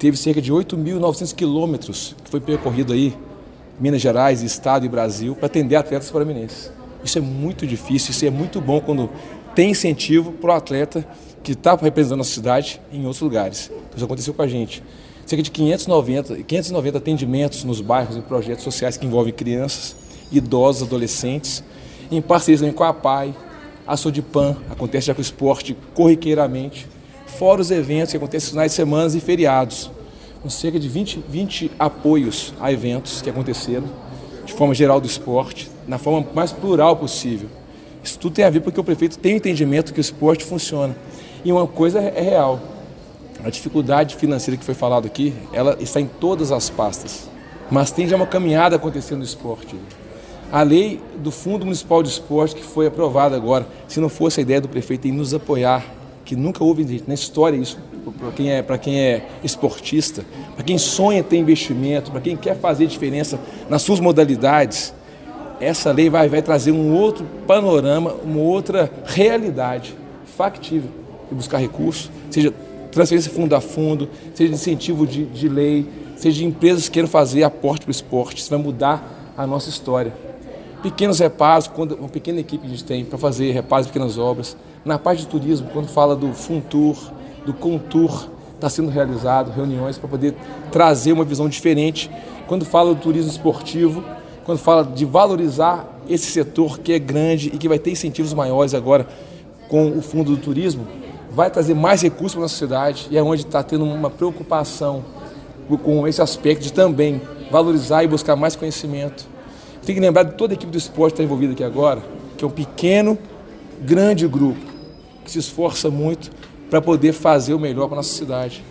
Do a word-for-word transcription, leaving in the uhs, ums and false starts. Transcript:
teve cerca de oito mil e novecentos quilômetros que foi percorrido aí, Minas Gerais, Estado e Brasil, para atender atletas paraminenses. Isso é muito difícil, isso é muito bom quando tem incentivo para o atleta que está representando a cidade em outros lugares. Isso aconteceu com a gente. Cerca de quinhentos e noventa, quinhentos e noventa atendimentos nos bairros em projetos sociais que envolvem crianças, idosos, adolescentes, em parceria também com a A P A I, a Sodipan, acontece já com o esporte corriqueiramente, fora os eventos que acontecem nos finais de semana e feriados, com cerca de vinte, vinte apoios a eventos que aconteceram, de forma geral do esporte, na forma mais plural possível. Isso tudo tem a ver porque o prefeito tem o entendimento que o esporte funciona. E uma coisa é real, a dificuldade financeira que foi falado aqui, ela está em todas as pastas, mas tem já uma caminhada acontecendo no esporte. A lei do Fundo Municipal de Esporte que foi aprovada agora, se não fosse a ideia do prefeito em nos apoiar, que nunca houve na história isso, para quem é, para quem é esportista, para quem sonha ter investimento, para quem quer fazer diferença nas suas modalidades, essa lei vai, vai trazer um outro panorama, uma outra realidade factível de buscar recursos, seja transferência fundo a fundo, seja de incentivo de, de lei, seja de empresas que queiram fazer aporte para o esporte. Isso vai mudar a nossa história. Pequenos reparos, quando uma pequena equipe que a gente tem para fazer reparos de pequenas obras. Na parte de turismo, quando fala do Funtur, do Contour, está sendo realizado reuniões para poder trazer uma visão diferente. Quando fala do turismo esportivo, quando fala de valorizar esse setor que é grande e que vai ter incentivos maiores agora com o Fundo do Turismo, vai trazer mais recursos para a nossa cidade e é onde está tendo uma preocupação com esse aspecto de também valorizar e buscar mais conhecimento. Tem que lembrar de toda a equipe do esporte que está envolvida aqui agora, que é um pequeno, grande grupo que se esforça muito para poder fazer o melhor para a nossa cidade.